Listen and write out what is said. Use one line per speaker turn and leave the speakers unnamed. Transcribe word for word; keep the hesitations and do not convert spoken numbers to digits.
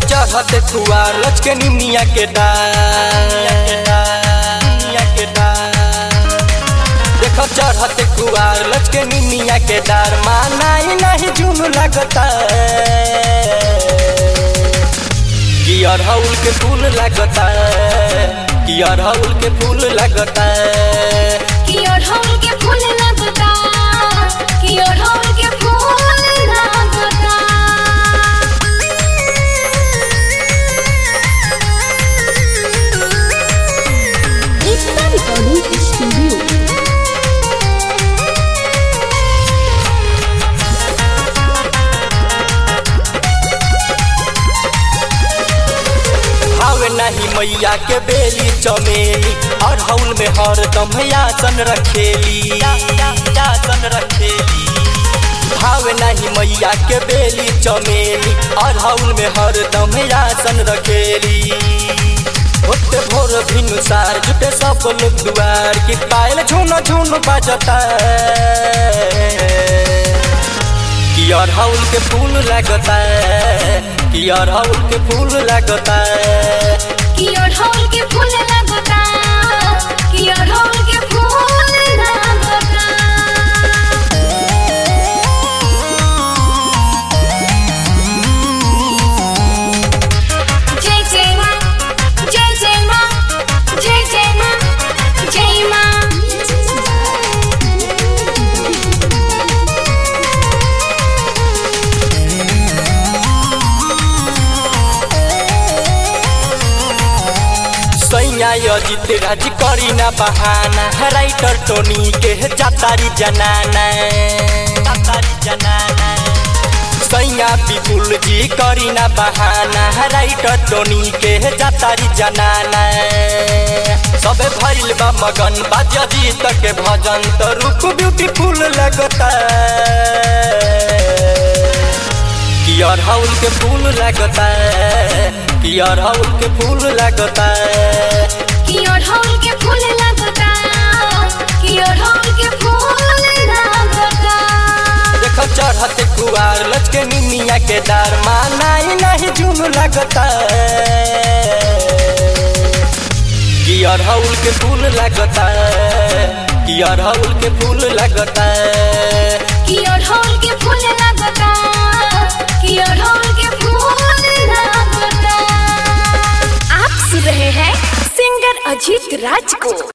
चढ़ते खुआर लचके निमिया के देखो चढ़ते खुआर लचके निमिया के डार माना ही नहीं झूम लगता कि अड़हुल के फूल लगता कि अड़हुल के फूल लगता
कि अड़हुल के फूल लगता कि अड़हुल के फूल लगता। Ekta recording studio.
नहीं मैया के बेली चमेली अड़हुल में हरदम यासन रखेली यासन रखेली भावे नहीं मैया के बेली चमेली अड़हुल में हरदम यासन रखेली होते भोर भिनुसार जुटे सब लोग दुआर की पायल झुन झुन बजता कि अड़हुल के फूल लगता कि अड़हुल के फूल लगता
कि अड़हुल के फूल लगता कि अड़हुल के फूल लगता। जय जय मां जय जय मां जय जय मां जय मां।
सैया अजित राज करी ना बहाना राइटर टोनी के जातारी जनाना जातारी जनाना सैया विपुल जी करी ना बहाना राइटर टोनी के जातारी जनाना सबे भइल बा मगन बाजा जीत के भजन तो रूप ब्यूटीफुल लगता कि अड़हुल के फूल लगता कि अड़हुल के फूल लगता
कि अड़हुल के फूल लगता कि अड़हुल के फूल लगता।
देखो चढ़ते खुआर लचके निमिया के डार माना ही नहीं झूम लगता कि अड़हुल के फूल लगता कि अड़हुल के फूल लगता
कि अड़हुल के फूल लगता कि अड़हुल के फूल लगता। आप सुन रहे हैं सिंगर अजीत राज को।